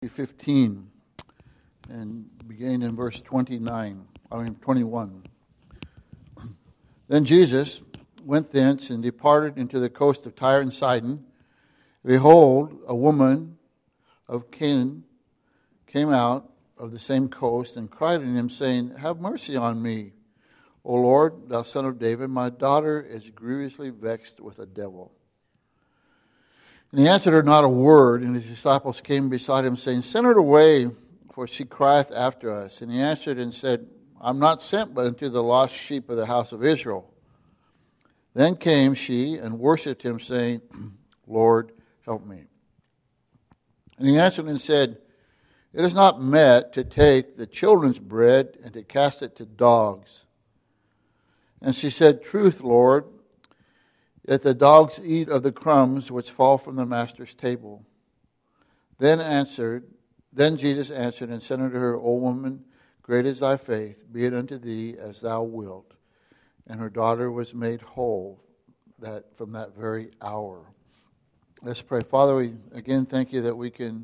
15 and beginning in verse 21. Then Jesus went thence and departed into the coast of Tyre and Sidon. Behold, a woman of Canaan came out of the same coast and cried unto him, saying, Have mercy on me, O Lord, thou son of David. My daughter is grievously vexed with a devil. And he answered her not a word, and his disciples came beside him, saying, Send her away, for she crieth after us. And he answered and said, I am not sent but unto the lost sheep of the house of Israel. Then came she and worshipped him, saying, Lord, help me. And he answered and said, It is not meet to take the children's bread and to cast it to dogs. And she said, Truth, Lord, that the dogs eat of the crumbs which fall from the master's table. Then Jesus answered and said unto her, O woman, great is thy faith, be it unto thee as thou wilt. And her daughter was made whole from that very hour. Let's pray. Father, we again thank you that we can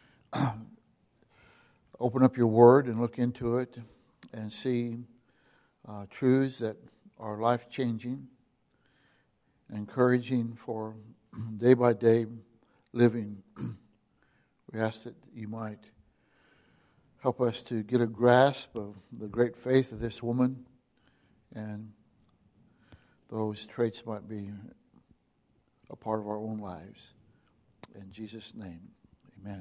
open up your word and look into it and see truths that are life-changing, encouraging for day-by-day living. We ask that you might help us to get a grasp of the great faith of this woman, and those traits might be a part of our own lives. In Jesus' name, amen.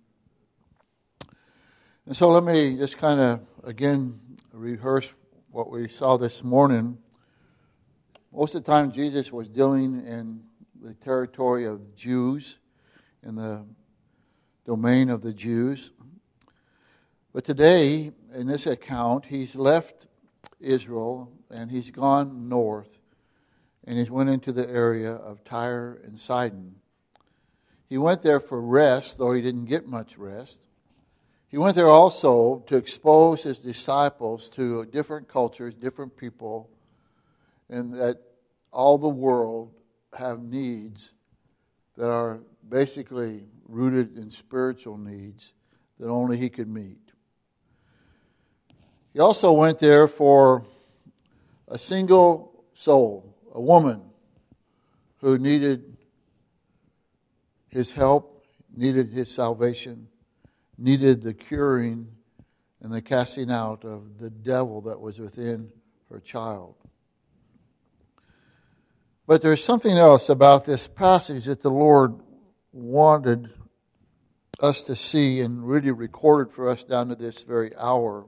And so let me just kind of, again, rehearse what we saw this morning. Most of the time, Jesus was dealing in the territory of Jews, in the domain of the Jews. But today, in this account, he's left Israel and he's gone north, and he's went into the area of Tyre and Sidon. He went there for rest, though he didn't get much rest. He went there also to expose his disciples to different cultures, different people, and that all the world have needs that are basically rooted in spiritual needs that only he could meet. He also went there for a single soul, a woman who needed his help, needed his salvation, needed the curing and the casting out of the devil that was within her child. But there's something else about this passage that the Lord wanted us to see and really recorded for us down to this very hour.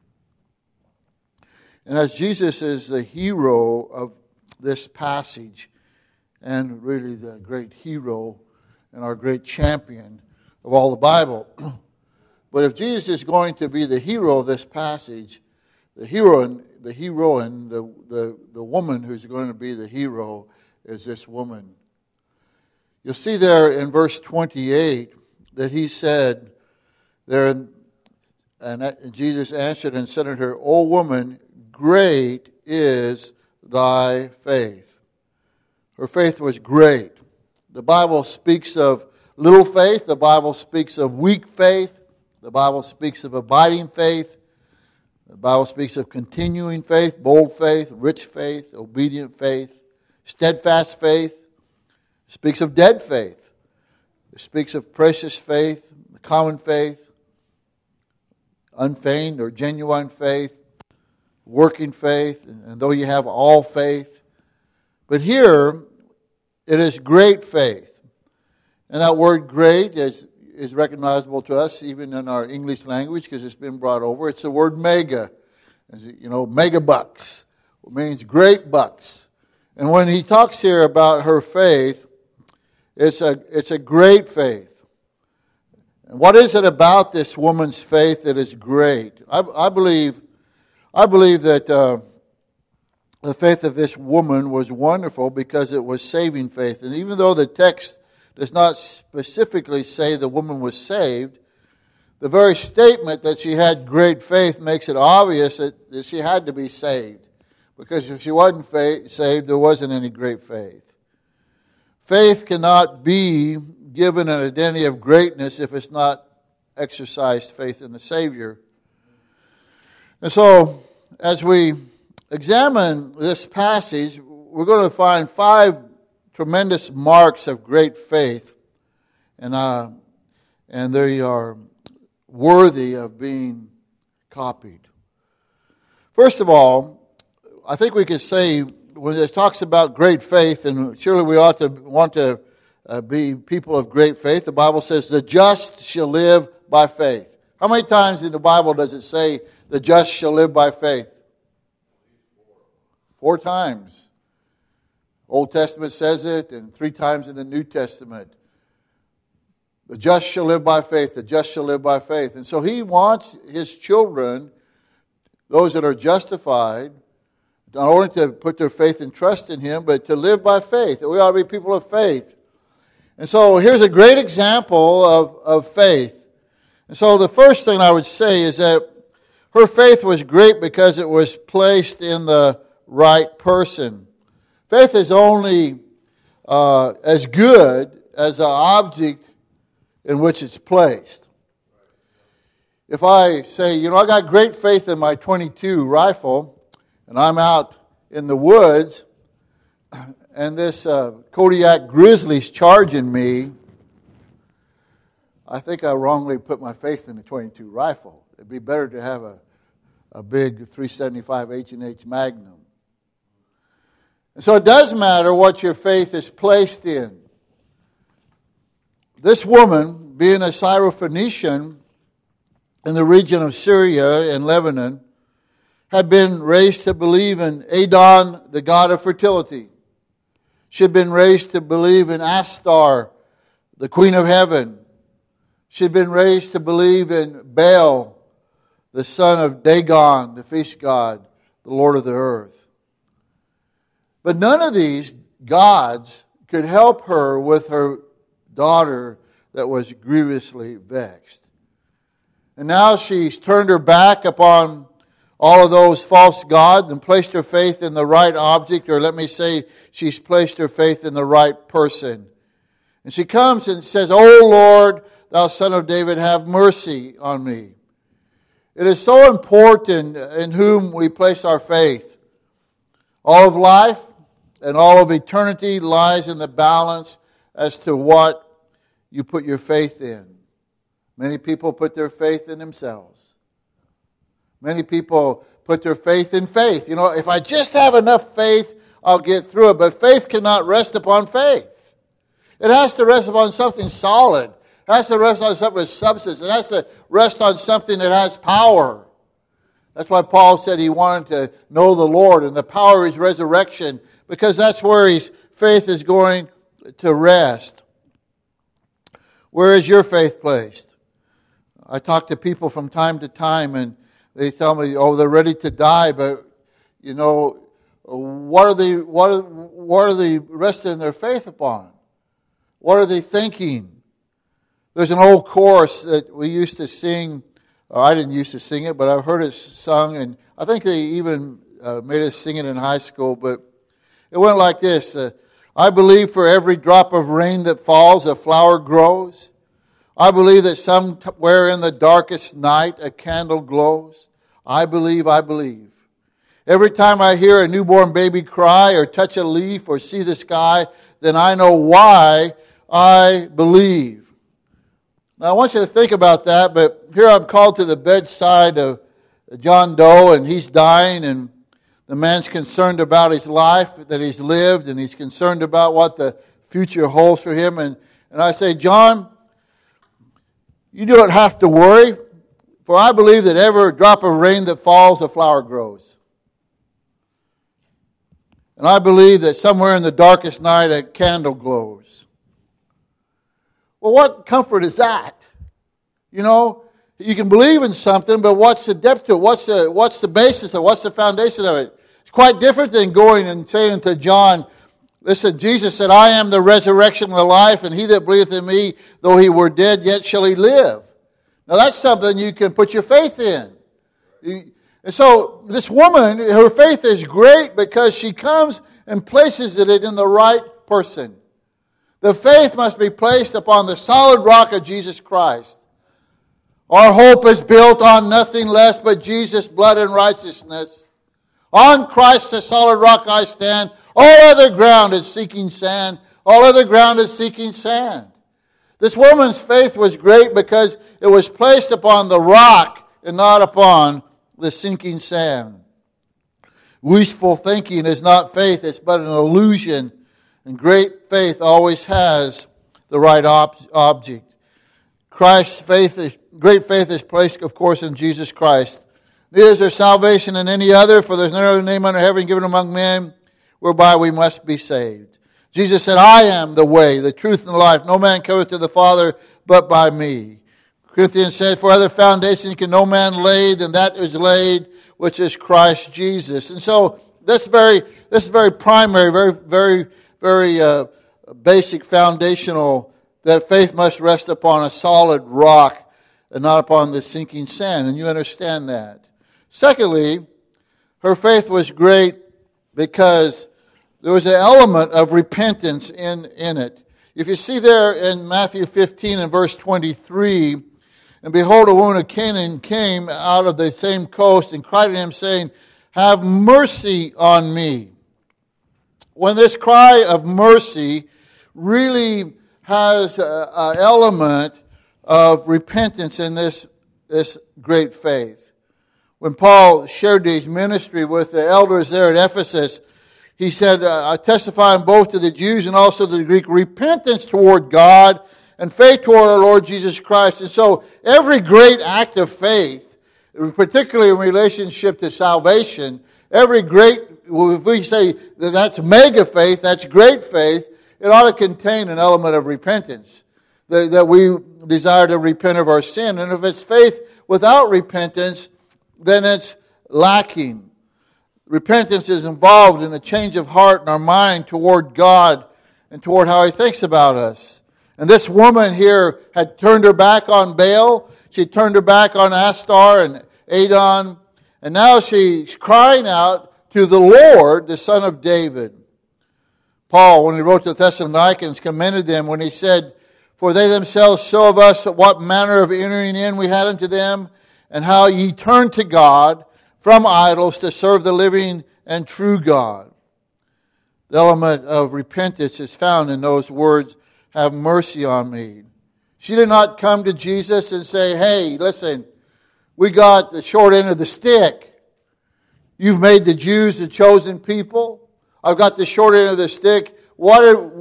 And as Jesus is the hero of this passage, and really the great hero and our great champion of all the Bible, but if Jesus is going to be the hero of this passage, the heroine, the woman who's going to be the hero is this woman. You'll see there in verse 28 that he said there, and Jesus answered and said unto her, O woman, great is thy faith. Her faith was great. The Bible speaks of little faith. The Bible speaks of weak faith. The Bible speaks of abiding faith. The Bible speaks of continuing faith, bold faith, rich faith, obedient faith, steadfast faith. It speaks of dead faith. It speaks of precious faith, common faith, unfeigned or genuine faith, working faith, and though you have all faith. But here, it is great faith. And that word great is recognizable to us even in our English language because it's been brought over. It's the word mega. Mega bucks. It means great bucks. And when he talks here about her faith, it's a great faith. And what is it about this woman's faith that is great? I believe that the faith of this woman was wonderful because it was saving faith. And even though the text does not specifically say the woman was saved, the very statement that she had great faith makes it obvious that she had to be saved. Because if she wasn't saved, there wasn't any great faith. Faith cannot be given an identity of greatness if it's not exercised faith in the Savior. And so, as we examine this passage, we're going to find 5 tremendous marks of great faith, and they are worthy of being copied. First of all, I think we could say, when it talks about great faith, and surely we ought to want to be people of great faith, the Bible says, the just shall live by faith. How many times in the Bible does it say, the just shall live by faith? 4 times. Old Testament says it, and 3 times in the New Testament. The just shall live by faith, the just shall live by faith. And so he wants his children, those that are justified, not only to put their faith and trust in him, but to live by faith. We ought to be people of faith. And so here's a great example of faith. And so the first thing I would say is that her faith was great because it was placed in the right person. Faith is only as good as the object in which it's placed. If I say, I got great faith in my .22 rifle, and I'm out in the woods, and this Kodiak grizzly's charging me, I think I wrongly put my faith in the .22 rifle. It'd be better to have a big .375 H&H Magnum. And so it does matter what your faith is placed in. This woman, being a Syrophoenician in the region of Syria and Lebanon, had been raised to believe in Adon, the god of fertility. She had been raised to believe in Astar, the queen of heaven. She had been raised to believe in Baal, the son of Dagon, the feast god, the Lord of the earth. But none of these gods could help her with her daughter that was grievously vexed. And now she's turned her back upon all of those false gods and placed her faith in the right object, or let me say, she's placed her faith in the right person. And she comes and says, "O Lord, thou Son of David, have mercy on me." It is so important in whom we place our faith. All of life and all of eternity lies in the balance as to what you put your faith in. Many people put their faith in themselves. Many people put their faith in faith. If I just have enough faith, I'll get through it. But faith cannot rest upon faith. It has to rest upon something solid. It has to rest on something with substance. It has to rest on something that has power. That's why Paul said he wanted to know the Lord and the power of his resurrection, because that's where his faith is going to rest. Where is your faith placed? I talk to people from time to time, and they tell me, they're ready to die, but, what are they resting their faith upon? What are they thinking? There's an old chorus that we used to sing, or I didn't used to sing it, but I've heard it sung, and I think they even made us sing it in high school, but it went like this. I believe for every drop of rain that falls, a flower grows. I believe that somewhere in the darkest night, a candle glows. I believe, I believe. Every time I hear a newborn baby cry or touch a leaf or see the sky, then I know why I believe. Now I want you to think about that, but here I'm called to the bedside of John Doe, and he's dying, and the man's concerned about his life that he's lived, and he's concerned about what the future holds for him. And I say, John, you don't have to worry, for I believe that every drop of rain that falls, a flower grows. And I believe that somewhere in the darkest night, a candle glows. Well, what comfort is that? You can believe in something, but what's the depth to it? What's the basis of it? What's the foundation of it? It's quite different than going and saying to John, listen, Jesus said, I am the resurrection and the life, and he that believeth in me, though he were dead, yet shall he live. Now that's something you can put your faith in. And so this woman, her faith is great because she comes and places it in the right person. The faith must be placed upon the solid rock of Jesus Christ. Our hope is built on nothing less but Jesus' blood and righteousness. On Christ the solid rock I stand. All other ground is sinking sand. All other ground is sinking sand. This woman's faith was great because it was placed upon the rock and not upon the sinking sand. Wishful thinking is not faith, it's but an illusion. And great faith always has the right object. Great faith is placed, of course, in Jesus Christ. Neither is there salvation in any other, for there's no other name under heaven given among men whereby we must be saved. Jesus said, I am the way, the truth, and the life. No man cometh to the Father but by me. Corinthians said, for other foundation can no man lay than that is laid, which is Christ Jesus. And so this is very primary, very basic, foundational, that faith must rest upon a solid rock and not upon the sinking sand. And you understand that. Secondly, her faith was great because there was an element of repentance in it. If you see there in Matthew 15 and verse 23, and behold, a woman of Canaan came out of the same coast and cried to him, saying, have mercy on me. When this cry of mercy really has an element of repentance in this great faith. When Paul shared his ministry with the elders there at Ephesus, he said, I testify both to the Jews and also to the Greek, repentance toward God and faith toward our Lord Jesus Christ. And so every great act of faith, particularly in relationship to salvation, if we say that that's mega faith, that's great faith, it ought to contain an element of repentance, that we desire to repent of our sin. And if it's faith without repentance, then it's lacking. Repentance is involved in a change of heart in our mind toward God and toward how He thinks about us. And this woman here had turned her back on Baal. She turned her back on Astar and Adon. And now she's crying out to the Lord, the Son of David. Paul, when he wrote to the Thessalonians, commended them when he said, for they themselves show of us what manner of entering in we had unto them, and how ye turned to God from idols to serve the living and true God. The element of repentance is found in those words, have mercy on me. She did not come to Jesus and say, hey, listen, we got the short end of the stick. You've made the Jews the chosen people. I've got the short end of the stick. What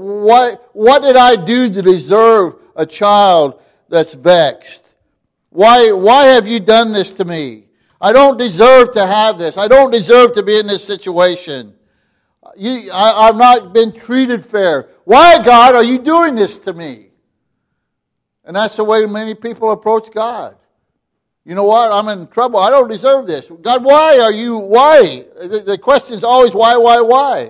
did I do to deserve a child that's vexed? Why have you done this to me? I don't deserve to have this. I don't deserve to be in this situation. I've not been treated fair. Why, God, are you doing this to me? And that's the way many people approach God. You know what? I'm in trouble. I don't deserve this. God, why? The question is always why?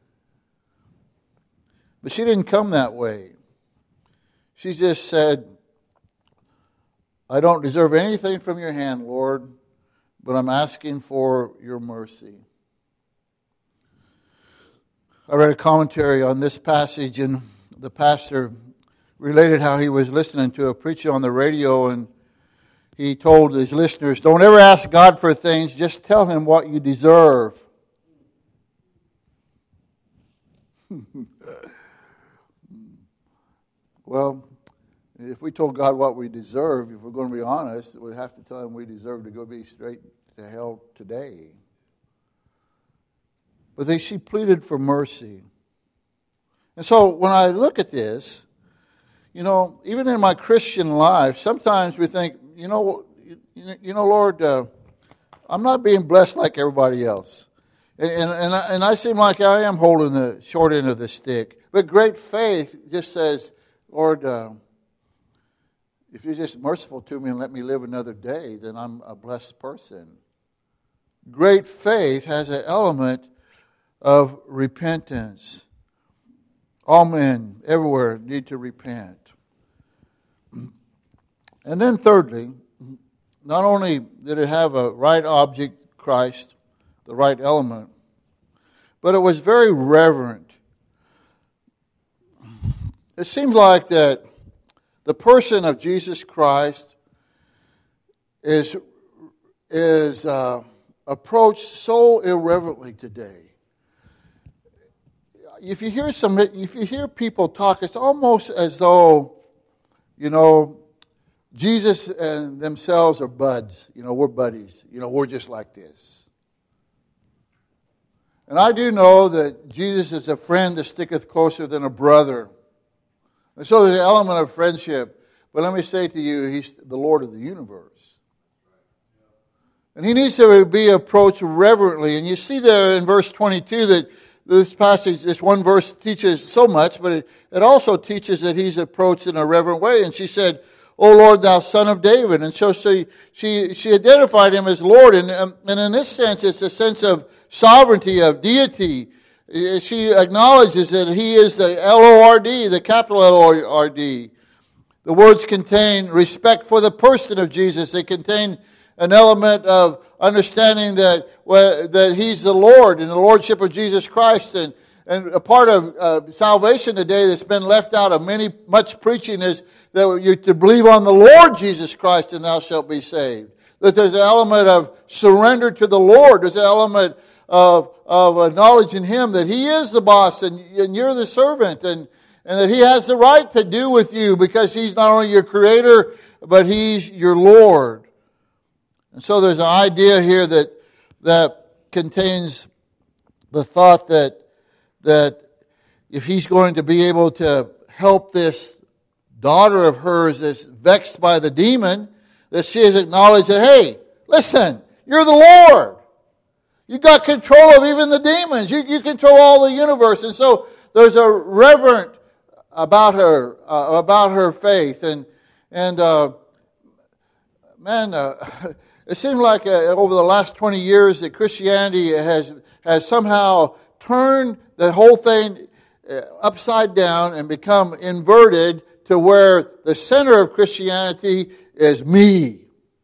But she didn't come that way. She just said, I don't deserve anything from your hand, Lord, but I'm asking for your mercy. I read a commentary on this passage, and the pastor related how he was listening to a preacher on the radio, and he told his listeners, don't ever ask God for things, just tell Him what you deserve. Well, if we told God what we deserve, if we're going to be honest, we'd have to tell Him we deserve to go be straight to hell today. But she pleaded for mercy. And so when I look at this, even in my Christian life, sometimes we think, Lord, I'm not being blessed like everybody else. And I seem like I am holding the short end of the stick. But great faith just says, Lord, if you're just merciful to me and let me live another day, then I'm a blessed person. Great faith has an element of repentance. All men everywhere need to repent. And then thirdly, not only did it have a right object, Christ, the right element, but it was very reverent. It seems like that the person of Jesus Christ is approached so irreverently today. If you hear people talk, it's almost as though, Jesus and themselves are buds. We're buddies. We're just like this. And I do know that Jesus is a friend that sticketh closer than a brother. And so there's an element of friendship. But let me say to you, He's the Lord of the universe. And He needs to be approached reverently. And you see there in verse 22 that this passage, this one verse teaches so much, but it also teaches that He's approached in a reverent way. And she said, O Lord, thou Son of David. And so she identified Him as Lord. And in this sense, it's a sense of sovereignty, of deity. She acknowledges that He is the L-O-R-D, the capital L-O-R-D. The words contain respect for the person of Jesus. They contain an element of understanding that He's the Lord and the Lordship of Jesus Christ. And a part of salvation today that's been left out of much preaching is that you're to believe on the Lord Jesus Christ and thou shalt be saved. That there's an element of surrender to the Lord. There's an element of acknowledging Him that He is the boss and you're the servant, and that He has the right to do with you because He's not only your Creator, but He's your Lord. And so there's an idea here that contains the thought that if He's going to be able to help this daughter of hers that's vexed by the demon, that she has acknowledged that, hey, listen, you're the Lord. You got control of even the demons. You control all the universe. And so there's a reverent about her faith. And it seems like over the last 20 years that Christianity has somehow turned the whole thing upside down and become inverted to where the center of Christianity is me.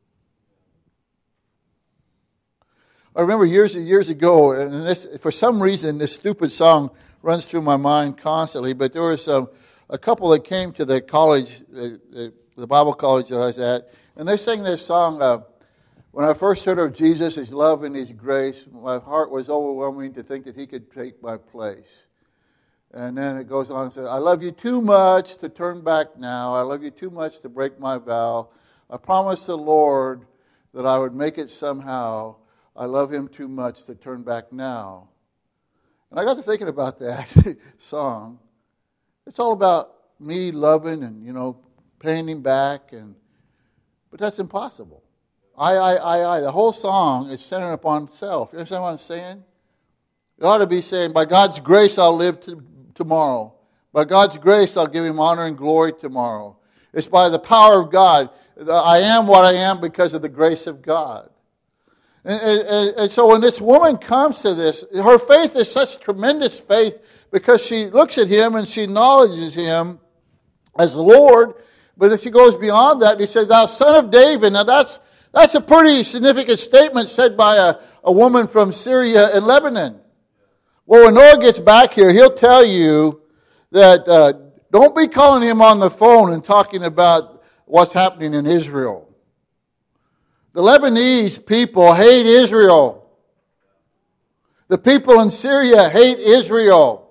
I remember years and years ago, and for some reason this stupid song runs through my mind constantly, but there was a couple that came to the college, the Bible college that I was at, and they sang this song, when I first heard of Jesus, His love and His grace, my heart was overwhelming to think that He could take my place. And then it goes on and says, I love you too much to turn back now. I love you too much to break my vow. I promised the Lord that I would make it somehow. I love Him too much to turn back now. And I got to thinking about that song. It's all about me loving and, paying Him back. But that's impossible. I. The whole song is centered upon self. You understand what I'm saying? It ought to be saying, by God's grace I'll live tomorrow. By God's grace I'll give Him honor and glory tomorrow. It's by the power of God. I am what I am because of the grace of God. And so when this woman comes to this, her faith is such tremendous faith because she looks at Him and she acknowledges Him as the Lord. But if she goes beyond that, He says, thou Son of David. Now that's a pretty significant statement said by a woman from Syria and Lebanon. Well, when Noah gets back here, he'll tell you that don't be calling him on the phone and talking about what's happening in Israel. The Lebanese people hate Israel. The people in Syria hate Israel.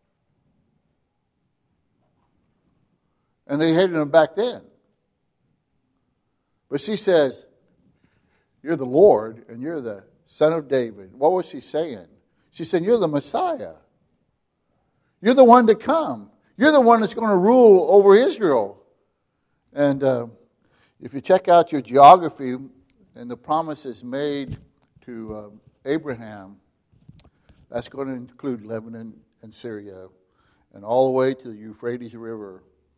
And they hated him back then. But she says, you're the Lord and you're the Son of David. What was she saying? She said, you're the Messiah. You're the one to come. You're the one that's going to rule over Israel. And if you check out your geography and the promises made to Abraham, that's going to include Lebanon and Syria and all the way to the Euphrates River.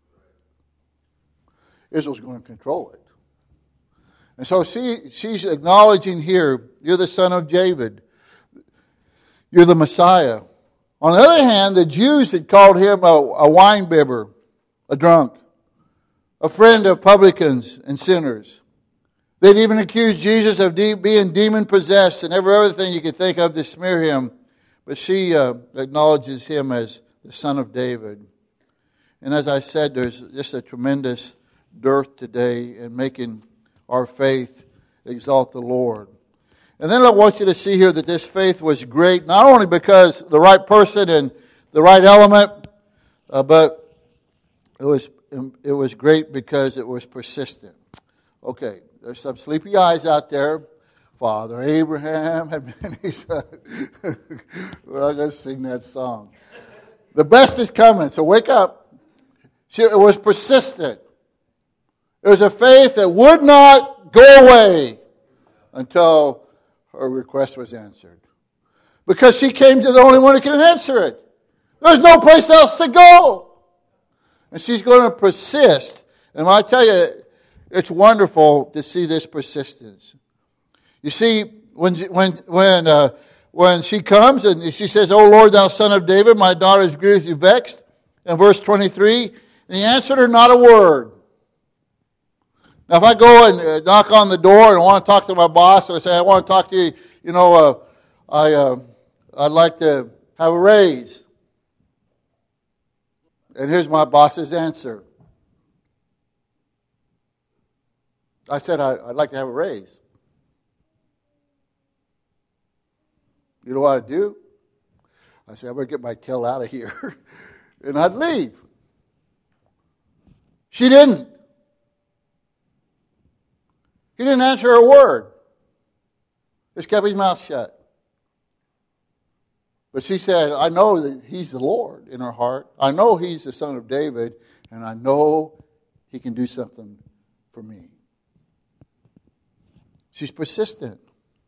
Israel's going to control it. And so she's acknowledging here, you're the Son of David. You're the Messiah. On the other hand, the Jews had called Him a winebibber, a drunk, a friend of publicans and sinners. They'd even accused Jesus of being demon-possessed and every other thing you could think of to smear Him. But she acknowledges Him as the Son of David. And as I said, there's just a tremendous dearth today in making our faith exalt the Lord. And then I want you to see here that this faith was great, not only because the right person and the right element, but it was great because it was persistent. Okay, there's some sleepy eyes out there. Father Abraham had many sons. We're not going to sing that song. The best is coming, so wake up. It was persistent. It was a faith that would not go away until her request was answered. Because she came to the only one who can answer it. There's no place else to go. And she's going to persist. And I tell you, it's wonderful to see this persistence. You see, when she comes and she says, "O Lord, thou son of David, my daughter is grievously vexed," in verse 23, and he answered her not a word. Now, if I go and knock on the door and I want to talk to my boss, and I say, "I want to talk to you, I'd like to have a raise." And here's my boss's answer. I said, "I'd like to have a raise." You know what I'd do? I said, "I better get my tail out of here." And I'd leave. She didn't. He didn't answer a word. Just kept his mouth shut. But she said, "I know that he's the Lord," in her heart. "I know he's the son of David, and I know he can do something for me." She's persistent.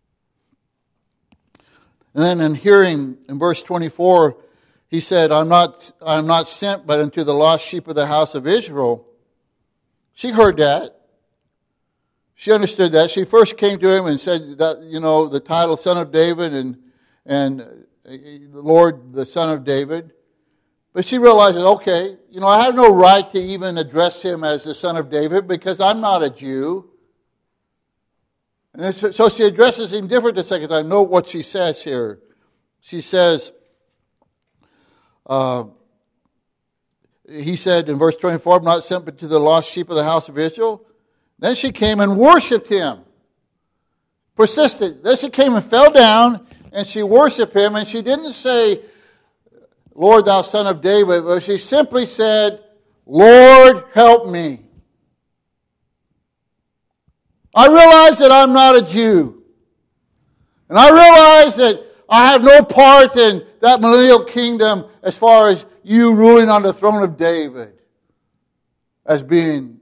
And then in hearing, in verse 24, he said, I'm not sent but unto the lost sheep of the house of Israel. She heard that. She understood that. She first came to him and said that, the title Son of David and the Lord, the Son of David. But she realizes, okay, I have no right to even address him as the Son of David because I'm not a Jew. And so she addresses him different the second time. Note what she says here. She says, he said in verse 24, "I'm not sent but to the lost sheep of the house of Israel." Then she came and worshipped him. Persisted. Then she came and fell down and she worshipped him. And she didn't say, "Lord, thou son of David," but she simply said, "Lord, help me. I realize that I'm not a Jew. And I realize that I have no part in that millennial kingdom as far as you ruling on the throne of David as being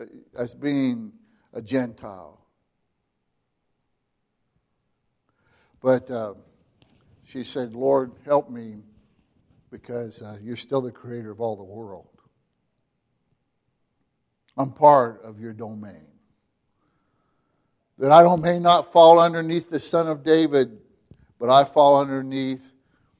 a Gentile." But she said, "Lord, help me because you're still the creator of all the world. I'm part of your domain. That I may not fall underneath the Son of David, but I fall underneath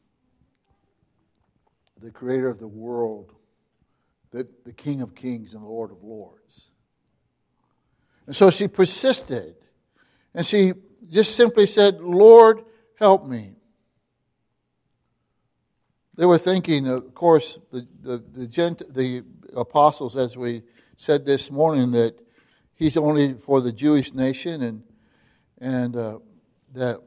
the creator of the world, the King of Kings and the Lord of Lords." And so she persisted. And she just simply said, "Lord, help me." They were thinking, of course, the apostles, as we said this morning, that he's only for the Jewish nation, and that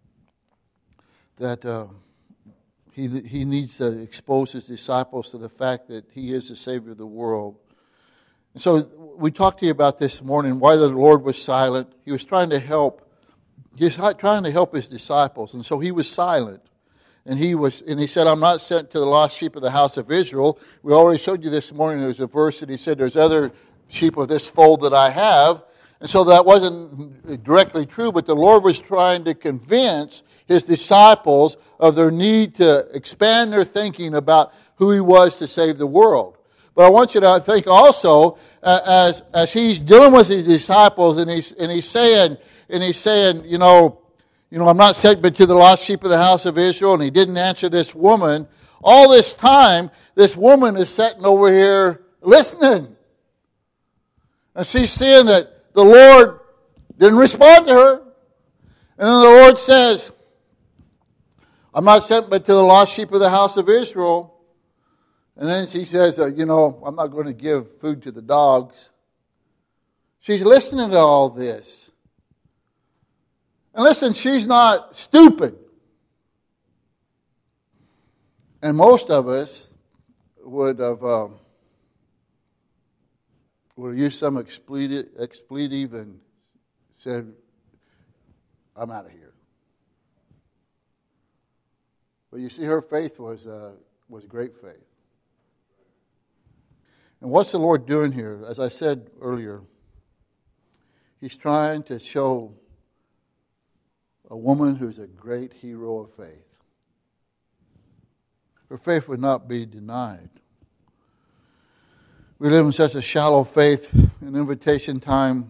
he needs to expose his disciples to the fact that he is the Savior of the world. And so we talked to you about this morning why the Lord was silent. He was trying to help. He was trying to help his disciples, and so he was silent. And he said, "I'm not sent to the lost sheep of the house of Israel." We already showed you this morning. There was a verse that he said, "There's other sheep of this fold that I have." And so that wasn't directly true, but the Lord was trying to convince his disciples of their need to expand their thinking about who he was to save the world. But I want you to think also, as he's dealing with his disciples, and he's saying, "I'm not sent but to the lost sheep of the house of Israel," and he didn't answer this woman. All this time, this woman is sitting over here listening. And she's seeing that the Lord didn't respond to her. And then the Lord says, "I'm not sent but to the lost sheep of the house of Israel." And then she says, "I'm not going to give food to the dogs." She's listening to all this. And listen, she's not stupid. And most of us would have used some expletive and said, I'm out of here. But you see, her faith was great faith. And what's the Lord doing here? As I said earlier, He's trying to show a woman who's a great hero of faith. Her faith would not be denied. We live in such a shallow faith. In invitation time,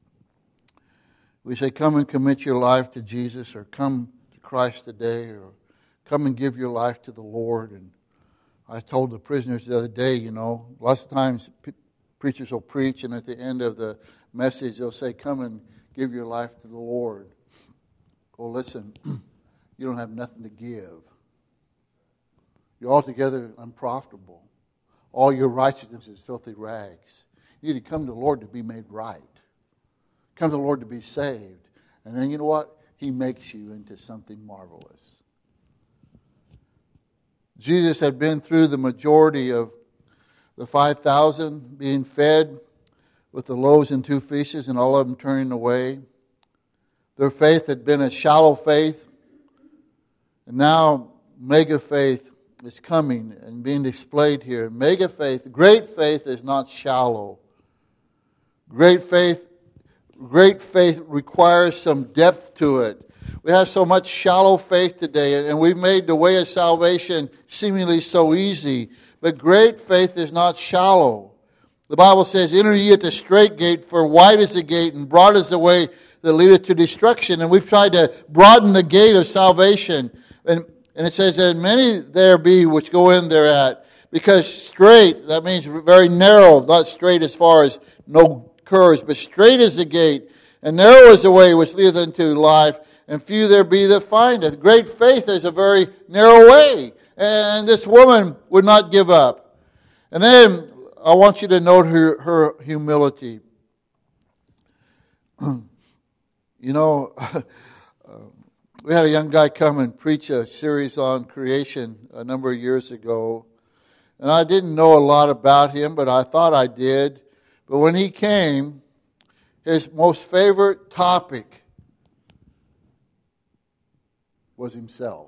we say, come and commit your life to Jesus, or come to Christ today, or come and give your life to the Lord. And I told the prisoners the other day, lots of times preachers will preach, and at the end of the message they'll say, come and give your life to the Lord. Well, listen, you don't have nothing to give. You're altogether unprofitable. All your righteousness is filthy rags. You need to come to the Lord to be made right. Come to the Lord to be saved. And then you know what? He makes you into something marvelous. Jesus had been through the majority of the 5,000 being fed with the loaves and 2 fishes, and all of them turning away. Their faith had been a shallow faith. And now mega faith is coming and being displayed here. Mega faith, great faith is not shallow. Great faith requires some depth to it. We have so much shallow faith today, and we've made the way of salvation seemingly so easy. But great faith is not shallow. The Bible says, enter ye at the straight gate, for wide is the gate, and broad is the way that leadeth to destruction. And we've tried to broaden the gate of salvation. And it says that many there be which go in thereat. Because straight, that means very narrow, not straight as far as no curves, but straight is the gate, and narrow is the way which leadeth unto life, and few there be that find it. Great faith is a very narrow way, and this woman would not give up. And then I want you to note her humility. We had a young guy come and preach a series on creation a number of years ago. And I didn't know a lot about him, but I thought I did. But when he came, his most favorite topic was himself.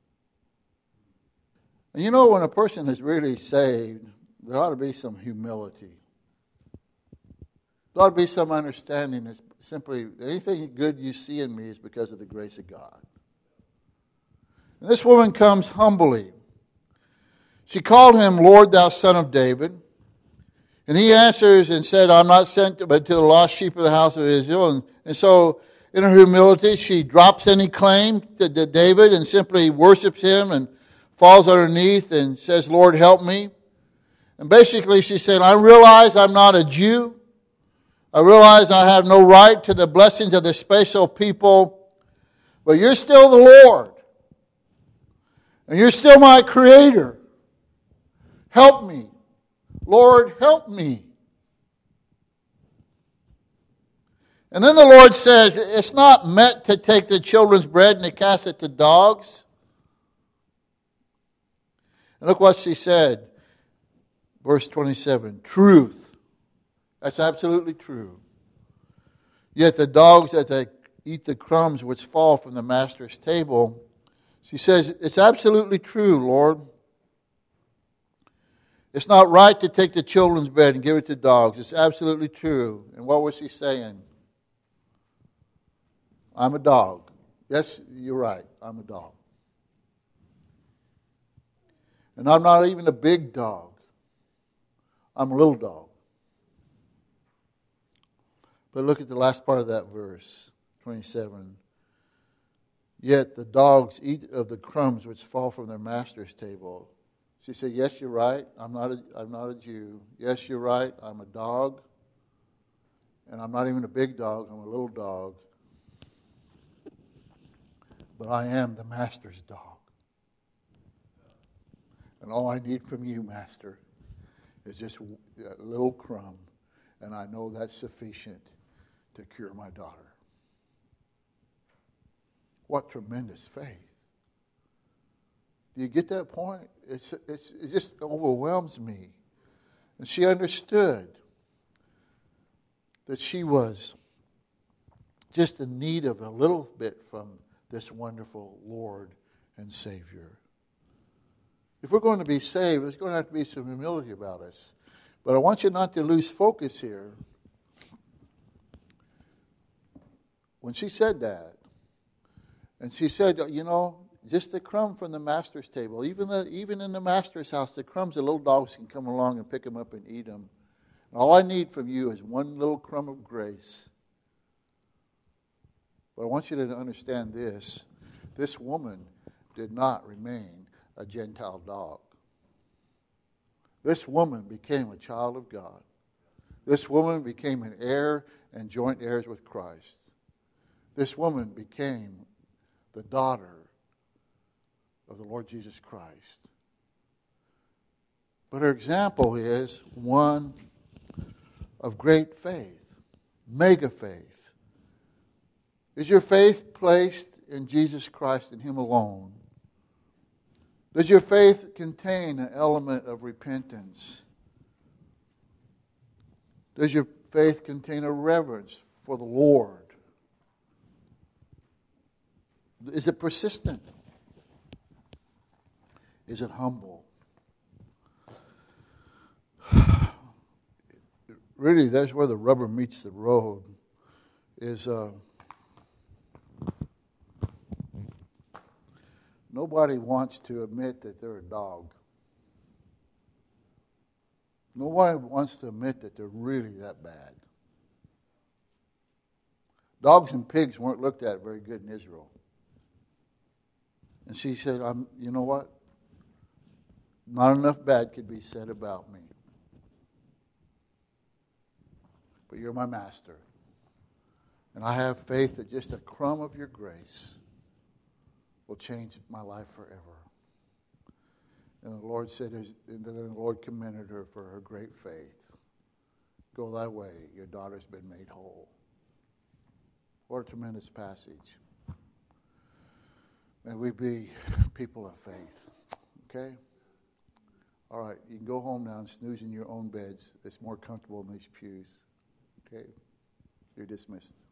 And when a person is really saved, there ought to be some humility. There ought to be some understanding that simply anything good you see in me is because of the grace of God. And this woman comes humbly. She called him, Lord, thou son of David. And he answers and said, I'm not sent but to the lost sheep of the house of Israel. And so in her humility, she drops any claim to David and simply worships him and falls underneath and says, Lord, help me. And basically she said, I realize I'm not a Jew. I realize I have no right to the blessings of the special people. But you're still the Lord. And you're still my Creator. Help me. Lord, help me. And then the Lord says, it's not meant to take the children's bread and to cast it to dogs. And look what she said. Verse 27. Truth. That's absolutely true. Yet the dogs that they eat the crumbs which fall from the master's table. She says, it's absolutely true, Lord. It's not right to take the children's bread and give it to dogs. It's absolutely true. And what was she saying? I'm a dog. Yes, you're right. I'm a dog. And I'm not even a big dog. I'm a little dog. But look at the last part of that verse, 27. Yet the dogs eat of the crumbs which fall from their master's table. She said, yes, you're right. I'm not a Jew. Yes, you're right. I'm a dog. And I'm not even a big dog. I'm a little dog. But I am the master's dog. And all I need from you, Master, is just a little crumb. And I know that's sufficient to cure my daughter. What tremendous faith. Do you get that point? It just overwhelms me. And she understood that she was just in need of a little bit from this wonderful Lord and Savior. If we're going to be saved, there's going to have to be some humility about us. But I want you not to lose focus here. When she said that, and she said, just the crumb from the master's table, even in the master's house, the crumbs, the little dogs can come along and pick them up and eat them. All I need from you is one little crumb of grace. But I want you to understand this. This woman did not remain a Gentile dog. This woman became a child of God. This woman became an heir and joint heirs with Christ. This woman became the daughter of the Lord Jesus Christ. But her example is one of great faith, mega faith. Is your faith placed in Jesus Christ and Him alone? Does your faith contain an element of repentance? Does your faith contain a reverence for the Lord? Is it persistent? Is it humble? Really, that's where the rubber meets the road. Nobody wants to admit that they're a dog. Nobody wants to admit that they're really that bad. Dogs and pigs weren't looked at very good in Israel. And she said, you know what? Not enough bad could be said about me. But you're my master. And I have faith that just a crumb of your grace will change my life forever. And the Lord said, and then the Lord commended her for her great faith. Go thy way, your daughter's been made whole. What a tremendous passage. May we be people of faith. Okay? All right, you can go home now and snooze in your own beds. It's more comfortable in these pews. Okay? You're dismissed.